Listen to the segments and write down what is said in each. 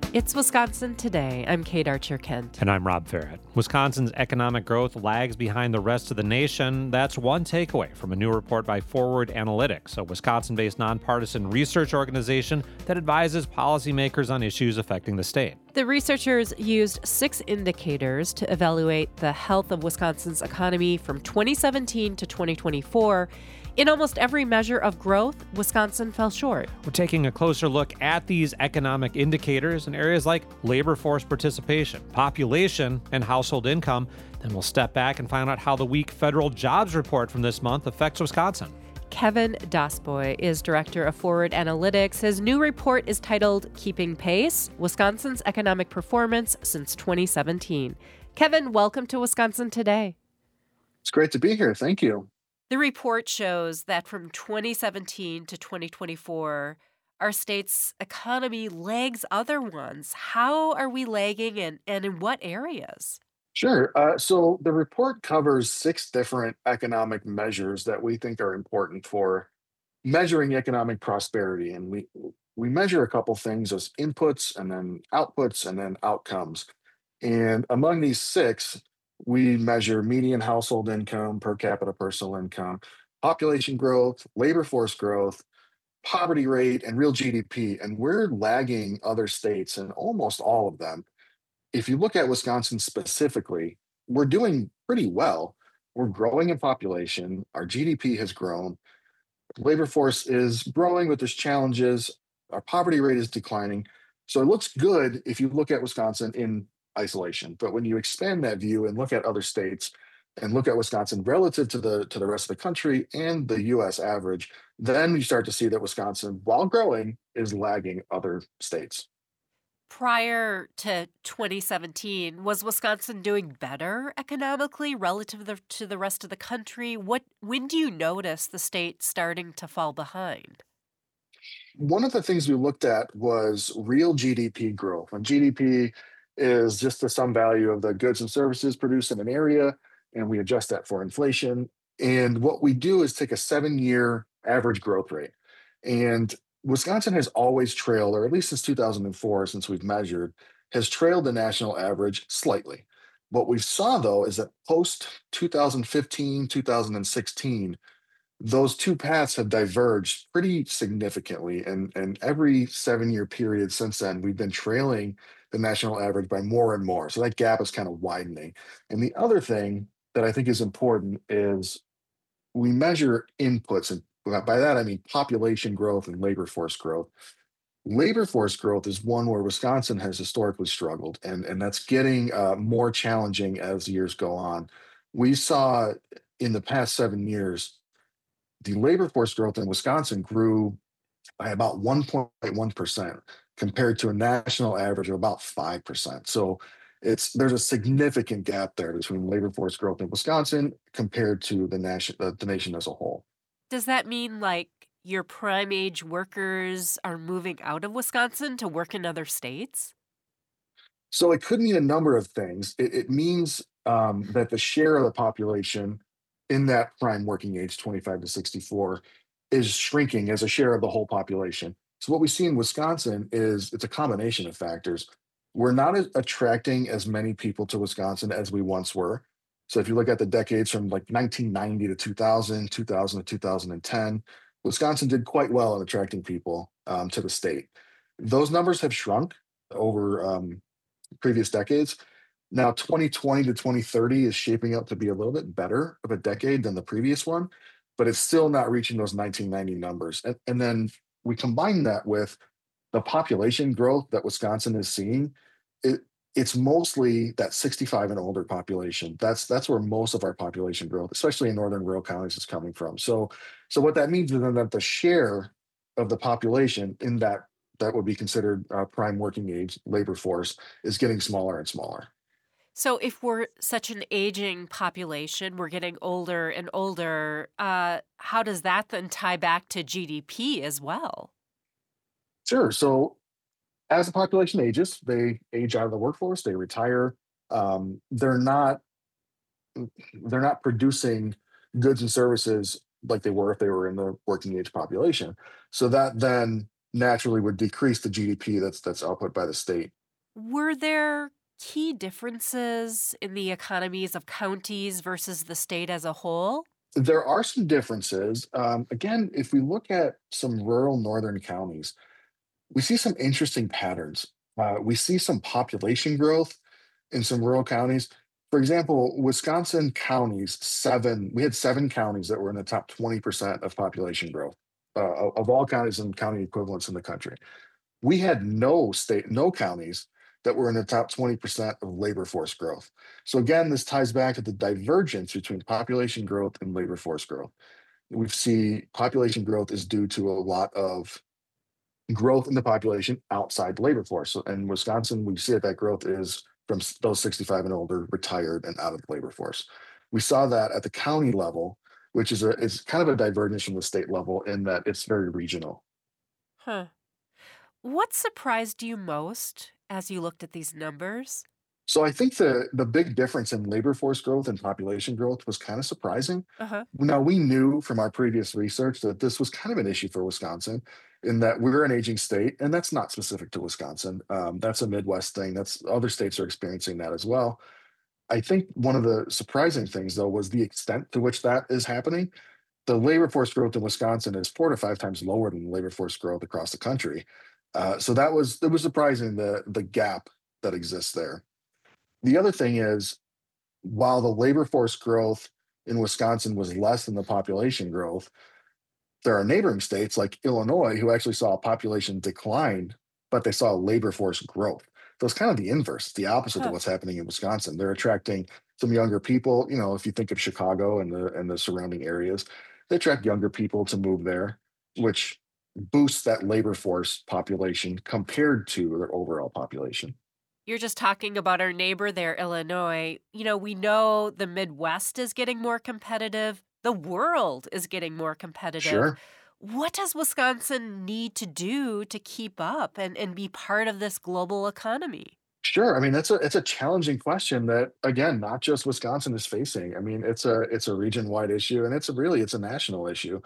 It's Wisconsin Today. I'm Kate Archer Kent. And I'm Rob Farrett. Wisconsin's economic growth lags behind the rest of the nation. That's one takeaway from a new report by Forward Analytics, a Wisconsin-based nonpartisan research organization that advises policymakers on issues affecting the state. The researchers used 6 indicators to evaluate the health of Wisconsin's economy from 2017 to 2024. In almost every measure of growth, Wisconsin fell short. We're taking a closer look at these economic indicators in areas like labor force participation, population, and household income. Then we'll step back and find out how the weak federal jobs report from this month affects Wisconsin. Kevin Dasboy is director of Forward Analytics. His new report is titled Keeping Pace, Wisconsin's Economic Performance Since 2017. Kevin, welcome to Wisconsin Today. It's great to be here. Thank you. The report shows that from 2017 to 2024, our state's economy lags other ones. How are we lagging and in what areas? Sure. So the report covers 6 different economic measures that we think are important for measuring economic prosperity. And we measure a couple things as inputs and then outputs and then outcomes. And among these 6, we measure median household income, per capita personal income, population growth, labor force growth, poverty rate, and real GDP. And we're lagging other states in almost all of them. If you look at Wisconsin specifically, we're doing pretty well. We're growing in population. Our GDP has grown. Labor force is growing, but there's challenges. Our poverty rate is declining. So it looks good if you look at Wisconsin in isolation. But when you expand that view and look at other states and look at Wisconsin relative to the rest of the country and the US average, then you start to see that Wisconsin, while growing, is lagging other states. Prior to 2017, was Wisconsin doing better economically relative to the rest of the country? When do you notice the state starting to fall behind? One of the things we looked at was real GDP growth. And GDP is just the sum value of the goods and services produced in an area, and we adjust that for inflation. And what we do is take a 7-year average growth rate. And Wisconsin has always trailed, or at least since 2004, since we've measured, has trailed the national average slightly. What we saw, though, is that post 2015, 2016, those two paths have diverged pretty significantly. And every 7-year period since then, we've been trailing the national average by more and more. So that gap is kind of widening. And the other thing that I think is important is we measure inputs. And by that, I mean population growth and labor force growth. Labor force growth is one where Wisconsin has historically struggled, and that's getting more challenging as the years go on. We saw in the past 7 years, the labor force growth in Wisconsin grew by about 1.1% compared to a national average of about 5%. So there's a significant gap there between labor force growth in Wisconsin compared to the nation as a whole. Does that mean like your prime age workers are moving out of Wisconsin to work in other states? So it could mean a number of things. It means that the share of the population in that prime working age, 25 to 64, is shrinking as a share of the whole population. So what we see in Wisconsin is it's a combination of factors. We're not attracting as many people to Wisconsin as we once were. So if you look at the decades from like 1990 to 2000, 2000 to 2010, Wisconsin did quite well in attracting people to the state. Those numbers have shrunk over previous decades. Now, 2020 to 2030 is shaping up to be a little bit better of a decade than the previous one, but it's still not reaching those 1990 numbers. And then we combine that with the population growth that Wisconsin is seeing. It's mostly that 65 and older population. That's where most of our population growth, especially in northern rural counties, is coming from. So what that means is then that the share of the population in that would be considered prime working age labor force is getting smaller and smaller. So if we're such an aging population, we're getting older and older, how does that then tie back to GDP as well? Sure. So as the population ages, they age out of the workforce, they retire. They're not producing goods and services like they were if they were in the working age population. So that then naturally would decrease the GDP that's output by the state. Were there key differences in the economies of counties versus the state as a whole? There are some differences. Again, if we look at some rural northern counties, we see some interesting patterns. We see some population growth in some rural counties. For example, Wisconsin counties, we had 7 counties that were in the top 20% of population growth of all counties and county equivalents in the country. We had no counties that were in the top 20% of labor force growth. So again, this ties back to the divergence between population growth and labor force growth. We see population growth is due to a lot of growth in the population outside the labor force. So in Wisconsin, we see that growth is from those 65 and older, retired and out of the labor force. We saw that at the county level, which is kind of a divergence from the state level in that it's very regional. Huh. What surprised you most as you looked at these numbers? So I think the big difference in labor force growth and population growth was kind of surprising. Uh huh. Now we knew from our previous research that this was kind of an issue for Wisconsin, in that we're an aging state, and that's not specific to Wisconsin. That's a Midwest thing. That's other states are experiencing that as well. I think one of the surprising things, though, was the extent to which that is happening. The labor force growth in Wisconsin is 4 to 5 times lower than the labor force growth across the country. So it was surprising the gap that exists there. The other thing is, while the labor force growth in Wisconsin was less than the population growth, there are neighboring states like Illinois who actually saw a population decline, but they saw labor force growth. So it's kind of the inverse, the opposite of Huh. what's happening in Wisconsin. They're attracting some younger people. You know, if you think of Chicago and the surrounding areas, they attract younger people to move there, which boosts that labor force population compared to their overall population. You're just talking about our neighbor there, Illinois. We know the Midwest is getting more competitive. The world is getting more competitive. Sure. What does Wisconsin need to do to keep up and be part of this global economy? Sure. I mean, it's a challenging question that again, not just Wisconsin is facing. I mean, it's a region-wide issue and it's a national issue.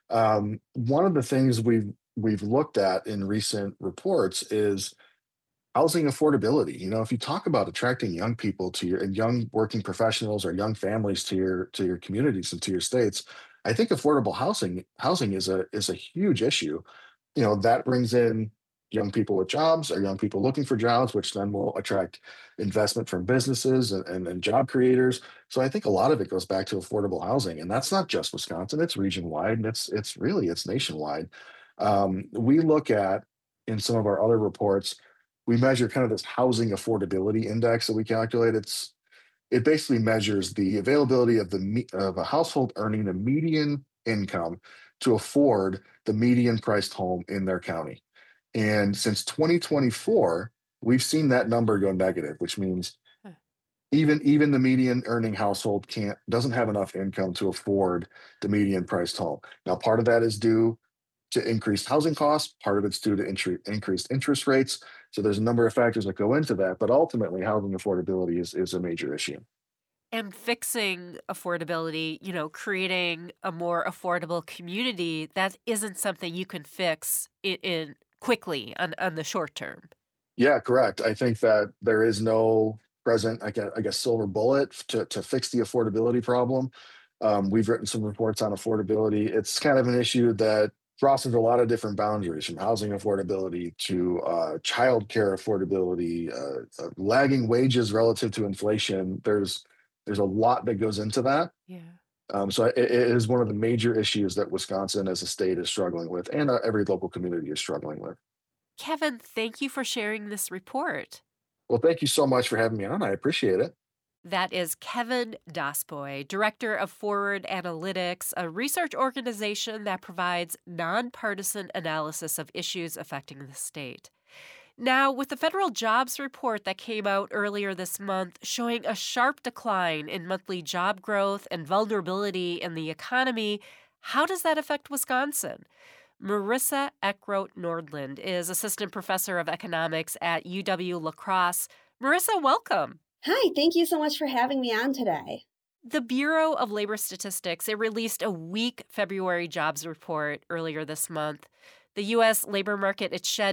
One of the things we've looked at in recent reports is housing affordability. You know, if you talk about attracting young people to your and young working professionals or young families to your communities and to your states, I think affordable housing is a huge issue. You know, that brings in young people with jobs or young people looking for jobs, which then will attract investment from businesses and job creators. So I think a lot of it goes back to affordable housing, and that's not just Wisconsin; it's region wide, and it's nationwide. We look at in some of our other reports, we measure kind of this housing affordability index that we calculate. It basically measures the availability of of a household earning the median income to afford the median priced home in their county. And since 2024, we've seen that number go negative, which means Huh. even the median earning household doesn't have enough income to afford the median priced home. Now, part of that is due to increased housing costs. Part of it's due to increased interest rates. So there's a number of factors that go into that, but ultimately, housing affordability is a major issue. And fixing affordability, creating a more affordable community, that isn't something you can fix in quickly on the short term. Yeah, correct. I think that there is no present, I guess, silver bullet to fix the affordability problem. We've written some reports on affordability. It's kind of an issue that crosses a lot of different boundaries, from housing affordability to childcare affordability, lagging wages relative to inflation. There's a lot that goes into that. Yeah. So it is one of the major issues that Wisconsin as a state is struggling with, and every local community is struggling with. Kevin, thank you for sharing this report. Well, thank you so much for having me on. I appreciate it. That is Kevin Dasboy, Director of Forward Analytics, a research organization that provides nonpartisan analysis of issues affecting the state. Now, with the federal jobs report that came out earlier this month showing a sharp decline in monthly job growth and vulnerability in the economy, how does that affect Wisconsin? Marissa Eckroat Nordland is assistant professor of economics at UW La Crosse. Marissa, welcome. Hi, thank you so much for having me on today. The Bureau of Labor Statistics, it released a weak February jobs report earlier this month. The U.S. labor market, it shed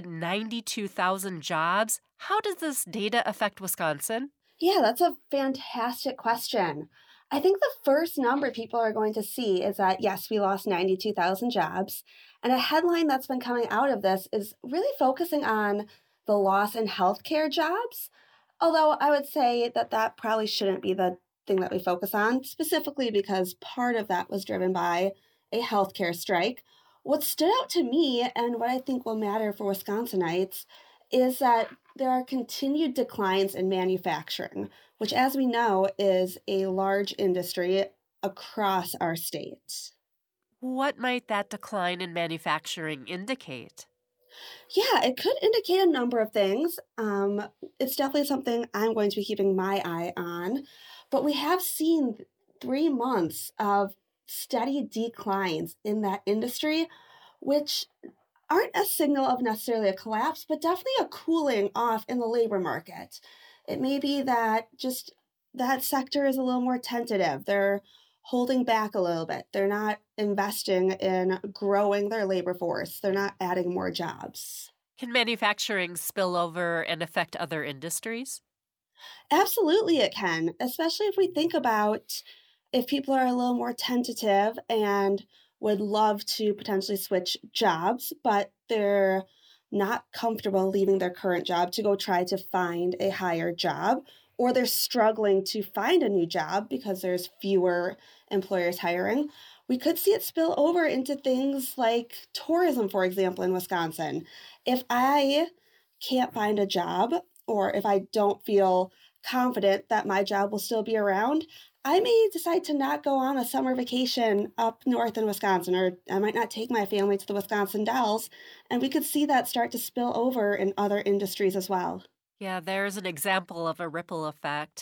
92,000 jobs. How does this data affect Wisconsin? Yeah, that's a fantastic question. I think the first number people are going to see is that, yes, we lost 92,000 jobs. And a headline that's been coming out of this is really focusing on the loss in healthcare jobs. Although I would say that that probably shouldn't be the thing that we focus on, specifically because part of that was driven by a healthcare strike. What stood out to me and what I think will matter for Wisconsinites is that there are continued declines in manufacturing, which, as we know, is a large industry across our state. What might that decline in manufacturing indicate? Yeah, it could indicate a number of things. It's definitely something I'm going to be keeping my eye on. But we have seen 3 months of steady declines in that industry, which aren't a signal of necessarily a collapse, but definitely a cooling off in the labor market. It may be that just that sector is a little more tentative. They're holding back a little bit. They're not investing in growing their labor force. They're not adding more jobs. Can manufacturing spill over and affect other industries? Absolutely, it can, especially if we think about if people are a little more tentative and would love to potentially switch jobs, but they're not comfortable leaving their current job to go try to find a higher job, or they're struggling to find a new job because there's fewer employers hiring. We could see it spill over into things like tourism, for example, in Wisconsin. If I can't find a job, or if I don't feel confident that my job will still be around, I may decide to not go on a summer vacation up north in Wisconsin, or I might not take my family to the Wisconsin Dells. And we could see that start to spill over in other industries as well. Yeah, there's an example of a ripple effect.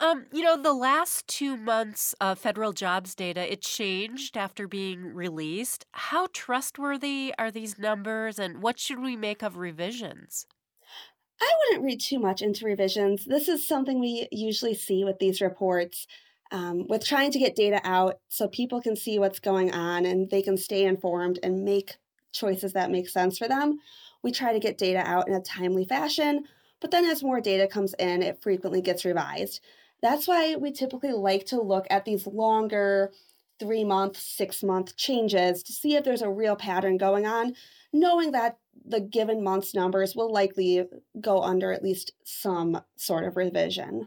The last 2 months of federal jobs data, it changed after being released. How trustworthy are these numbers, and what should we make of revisions? I wouldn't read too much into revisions. This is something we usually see with these reports, with trying to get data out so people can see what's going on and they can stay informed and make choices that make sense for them. We try to get data out in a timely fashion, but then as more data comes in, it frequently gets revised. That's why we typically like to look at these longer 3 month, 6 month changes to see if there's a real pattern going on, knowing that the given month's numbers will likely go under at least some sort of revision.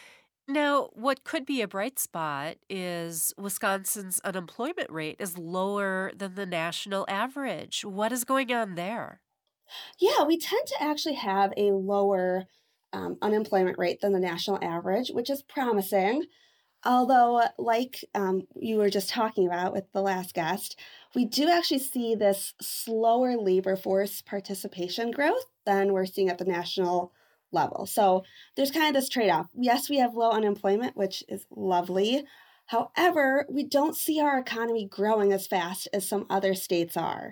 Now, what could be a bright spot is Wisconsin's unemployment rate is lower than the national average. What is going on there? Yeah, we tend to actually have a lower unemployment rate than the national average, which is promising. Although, like you were just talking about with the last guest, we do actually see this slower labor force participation growth than we're seeing at the national level. So there's kind of this trade off. Yes, we have low unemployment, which is lovely. However, we don't see our economy growing as fast as some other states are.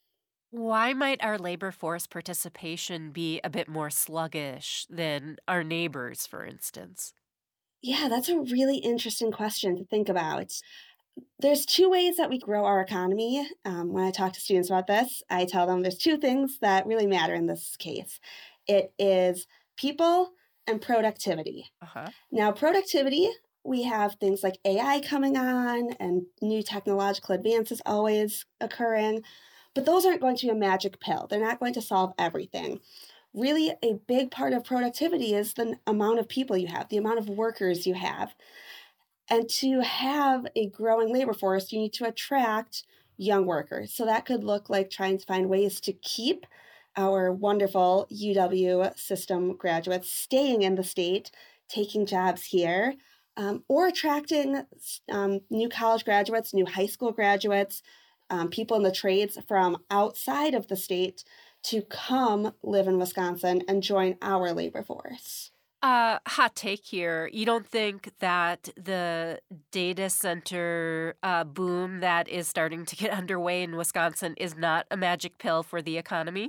Why might our labor force participation be a bit more sluggish than our neighbors, for instance? Yeah, that's a really interesting question to think about. There's two ways that we grow our economy. When I talk to students about this, I tell them there's two things that really matter in this case. It is people and productivity. Uh huh. Now, productivity, we have things like AI coming on and new technological advances always occurring, but those aren't going to be a magic pill. They're not going to solve everything. Really, a big part of productivity is the amount of people you have, the amount of workers you have. And to have a growing labor force, you need to attract young workers. So that could look like trying to find ways to keep our wonderful UW system graduates staying in the state, taking jobs here, or attracting new college graduates, new high school graduates, people in the trades from outside of the state to come live in Wisconsin and join our labor force. Hot take here. You don't think that the data center boom that is starting to get underway in Wisconsin is not a magic pill for the economy?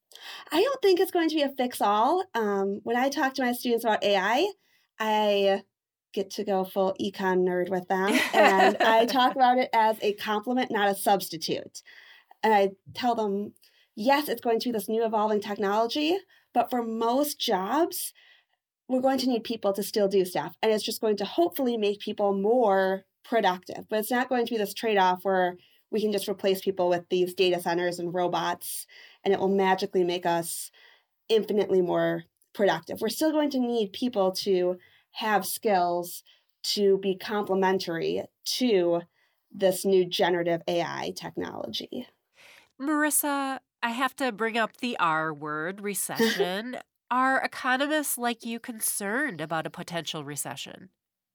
I don't think it's going to be a fix-all. When I talk to my students about I get to go full econ nerd with them, and I talk about it as a complement, not a substitute. And I tell them, yes, it's going to be this new evolving technology, but for most jobs, we're going to need people to still do stuff. And it's just going to hopefully make people more productive. But it's not going to be this trade-off where we can just replace people with these data centers and robots, and it will magically make us infinitely more productive. We're still going to need people to have skills to be complementary to this new generative AI technology. Marissa, I have to bring up the R word, recession. Are economists like you concerned about a potential recession?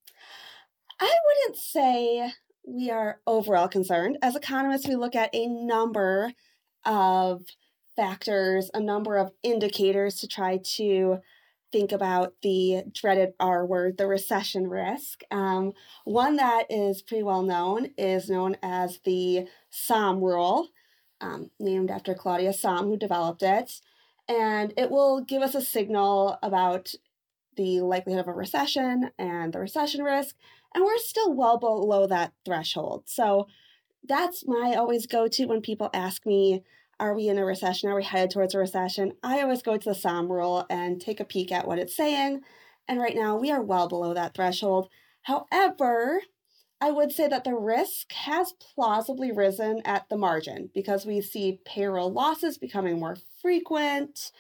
I wouldn't say we are overall concerned. As economists, we look at a number of factors, a number of indicators to try to think about the dreaded R word, the recession risk. One that is pretty well known is known as the Sahm rule, named after Claudia Sahm, who developed it. And it will give us a signal about the likelihood of a recession and the recession risk. And we're still well below that threshold. So that's my always go-to when people ask me, are we in a recession? Are we headed towards a recession? I always go to the Sahm rule and take a peek at what it's saying. And right now we are well below that threshold. However, I would say that the risk has plausibly risen at the margin because we see payroll losses becoming more frequent.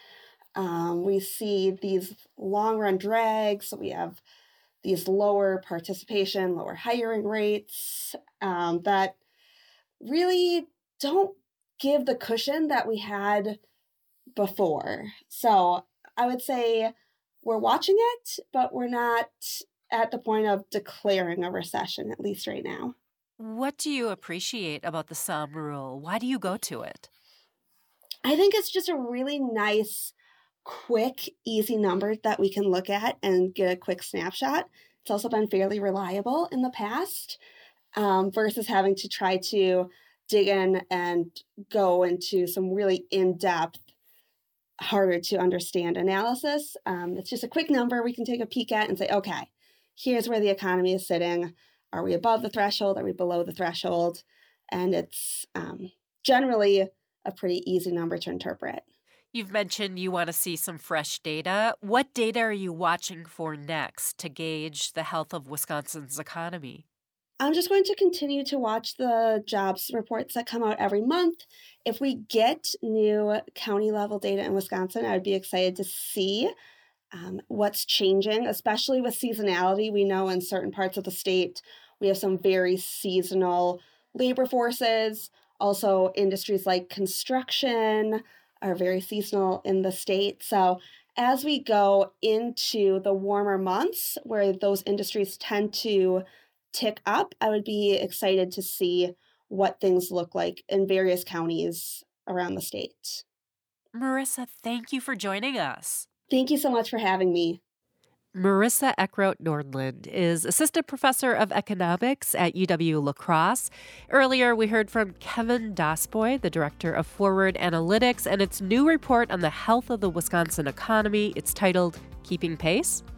We see these long-run drags. We have these lower participation, lower hiring rates that really don't give the cushion that we had before. So I would say we're watching it, but we're not at the point of declaring a recession, at least right now. What do you appreciate about the Sahm rule? Why do you go to it? I think it's just a really nice, quick, easy number that we can look at and get a quick snapshot. It's also been fairly reliable in the past versus having to try to dig in and go into some really in-depth, harder to understand analysis. It's just a quick number we can take a peek at and say, okay, here's where the economy is sitting. Are we above the threshold? Are we below the threshold? And it's generally a pretty easy number to interpret. You've mentioned you want to see some fresh data. What data are you watching for next to gauge the health of Wisconsin's economy? I'm just going to continue to watch the jobs reports that come out every month. If we get new county level data in Wisconsin, I would be excited to see what's changing, especially with seasonality. We know in certain parts of the state, we have some very seasonal labor forces. Also, industries like construction are very seasonal in the state. So as we go into the warmer months where those industries tend to tick up, I would be excited to see what things look like in various counties around the state. Marissa, thank you for joining us. Thank you so much for having me. Marissa Eckroat-Nordland is Assistant Professor of Economics at UW-La Crosse. Earlier, we heard from Kevin Dasboy, the Director of Forward Analytics, and its new report on the health of the Wisconsin economy. It's titled Keeping Pace.